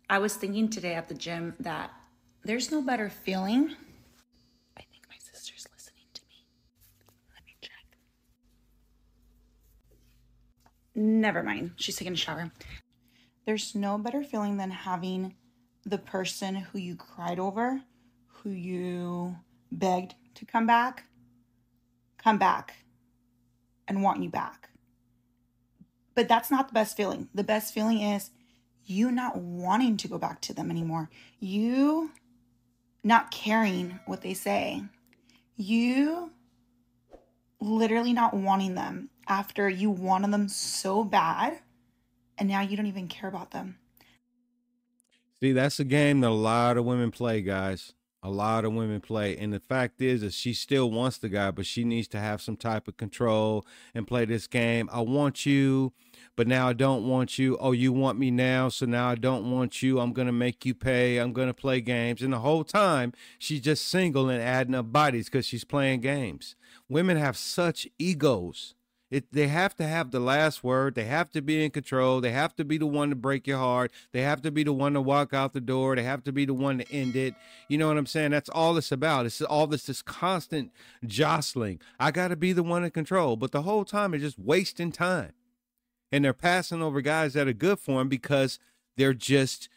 I was thinking today at the gym that there's no better feeling. I think my sister's listening to me. Let me check. Never mind. She's taking a shower. There's no better feeling than having the person who you cried over, who you begged to come back and want you back. But that's not the best feeling. The best feeling is you not wanting to go back to them anymore. You not caring what they say. You literally not wanting them after you wanted them so bad and now you don't even care about them. See, that's a game that a lot of women play, guys. A lot of women play. And the fact is that she still wants the guy, but she needs to have some type of control and play this game. I want you, but now I don't want you. Oh, you want me now, so now I don't want you. I'm going to make you pay. I'm going to play games. And the whole time, she's just single and adding up bodies because she's playing games. Women have such egos. They have to have the last word. They have to be in control. They have to be the one to break your heart. They have to be the one to walk out the door. They have to be the one to end it. You know what I'm saying? That's all it's about. It's all this constant jostling. I got to be the one in control. But the whole time it's just wasting time. And they're passing over guys that are good for them because they just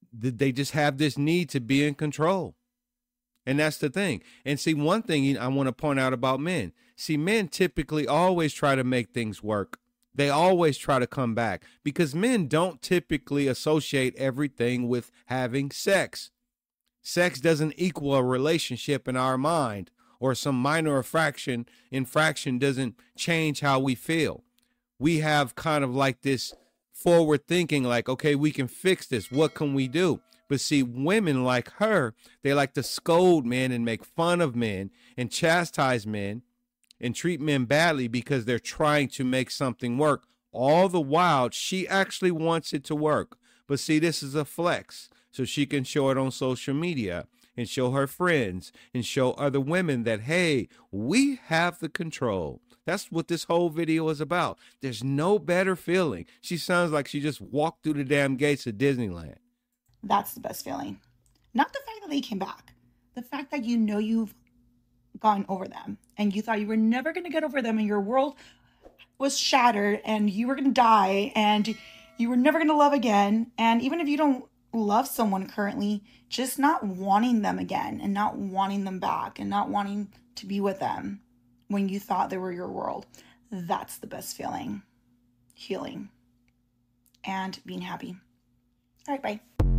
have this need to be in control. And that's the thing. And see, one thing I want to point out about men. See, men typically always try to make things work. They always try to come back because men don't typically associate everything with having sex. Sex doesn't equal a relationship in our mind, or some minor infraction doesn't change how we feel. We have kind of like this forward thinking, like, okay, we can fix this. What can we do? But see, women like her, they like to scold men and make fun of men and chastise men and treat men badly because they're trying to make something work. All the while, she actually wants it to work. But see, this is a flex. So she can show it on social media and show her friends and show other women that, hey, we have the control. That's what this whole video is about. There's no better feeling. She sounds like she just walked through the damn gates of Disneyland. That's the best feeling. Not the fact that they came back, the fact that you know you've gone over them and you thought you were never going to get over them and your world was shattered and you were going to die and you were never going to love again. And even if you don't love someone currently, just not wanting them again and not wanting them back and not wanting to be with them when you thought they were your world. That's the best feeling. Healing and being happy. All right, bye.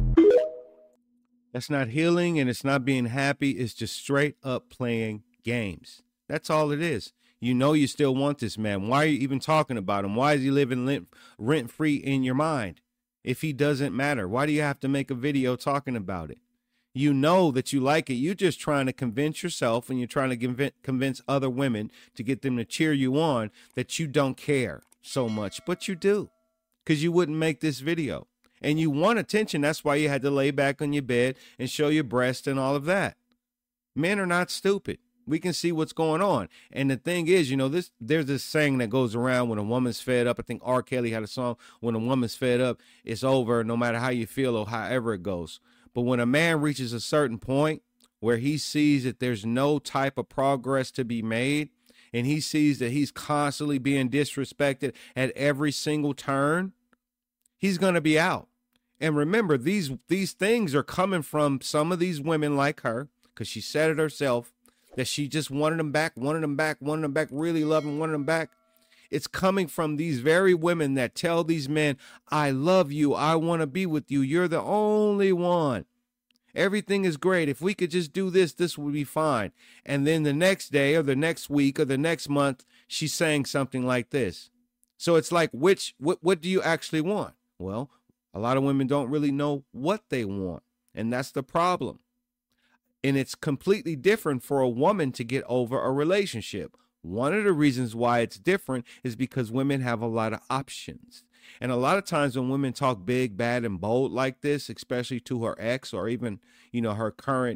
That's not healing and it's not being happy. It's just straight up playing games. That's all it is. You know you still want this man. Why are you even talking about him? Why is he living rent free in your mind? If he doesn't matter, why do you have to make a video talking about it? You know that you like it. You're just trying to convince yourself and you're trying to convince other women to get them to cheer you on that you don't care so much. But you do, because you wouldn't make this video. And you want attention. That's why you had to lay back on your bed and show your breast and all of that. Men are not stupid. We can see what's going on. And the thing is, you know, there's this saying that goes around when a woman's fed up. I think R. Kelly had a song, when a woman's fed up, it's over no matter how you feel or however it goes. But when a man reaches a certain point where he sees that there's no type of progress to be made, and he sees that he's constantly being disrespected at every single turn, he's going to be out. And remember, these things are coming from some of these women like her, because she said it herself, that she just wanted them back, really loving, wanted them back. It's coming from these very women that tell these men, I love you, I want to be with you, you're the only one. Everything is great. If we could just do this, this would be fine. And then the next day or the next week or the next month, she's saying something like this. So it's like, what do you actually want? Well, a lot of women don't really know what they want. And that's the problem. And it's completely different for a woman to get over a relationship. One of the reasons why it's different is because women have a lot of options. And a lot of times when women talk big, bad, and bold like this, especially to her ex or even, you know, her current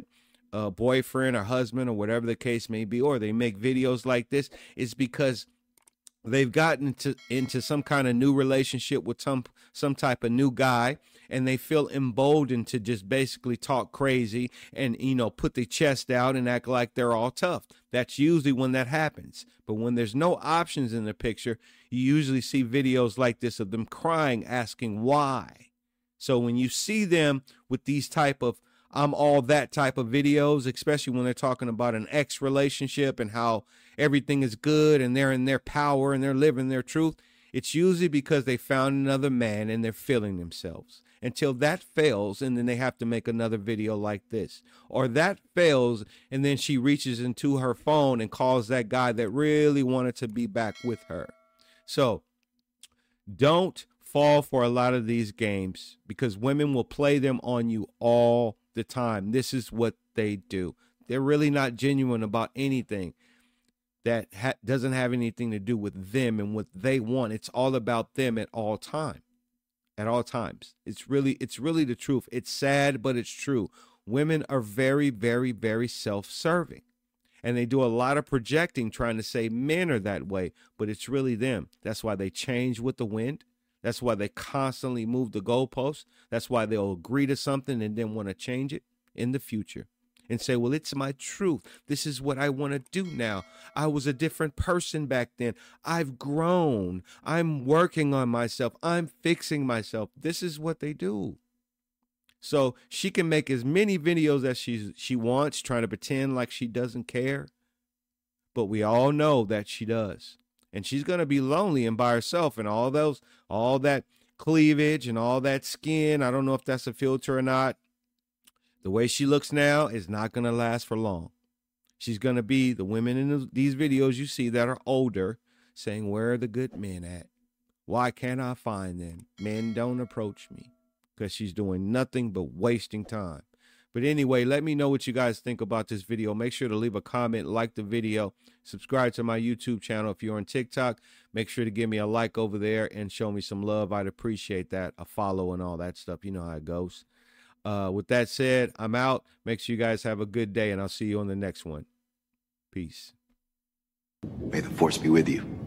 boyfriend or husband or whatever the case may be, or they make videos like this, is because they've gotten into some kind of new relationship with some type of new guy, and they feel emboldened to just basically talk crazy and, you know, put their chest out and act like they're all tough. That's usually when that happens. But when there's no options in the picture, you usually see videos like this of them crying, asking why. So when you see them with these type of I'm all that type of videos, especially when they're talking about an ex relationship and how everything is good and they're in their power and they're living their truth, it's usually because they found another man and they're feeling themselves. Until that fails, and then they have to make another video like this. Or that fails, and then she reaches into her phone and calls that guy that really wanted to be back with her. So don't fall for a lot of these games, because women will play them on you all the time. This is what they do. They're really not genuine about anything that doesn't have anything to do with them and what they want. It's all about them at all time. At all times. It's really the truth. It's sad, but it's true. Women are very, very, very self-serving. And they do a lot of projecting, trying to say men are that way, but it's really them. That's why they change with the wind. That's why they constantly move the goalposts. That's why they'll agree to something and then want to change it in the future and say, well, it's my truth. This is what I want to do now. I was a different person back then. I've grown. I'm working on myself. I'm fixing myself. This is what they do. So she can make as many videos as she wants, trying to pretend like she doesn't care. But we all know that she does. And she's going to be lonely and by herself, and all that cleavage and all that skin. I don't know if that's a filter or not. The way she looks now is not going to last for long. She's going to be the women in these videos you see that are older saying, where are the good men at? Why can't I find them? Men don't approach me. Because she's doing nothing but wasting time. But anyway, let me know what you guys think about this video. Make sure to leave a comment, like the video, subscribe to my YouTube channel. If you're on TikTok, make sure to give me a like over there and show me some love. I'd appreciate that. A follow and all that stuff. You know how it goes. With that said, I'm out. Make sure you guys have a good day, and I'll see you on the next one. Peace. May the force be with you.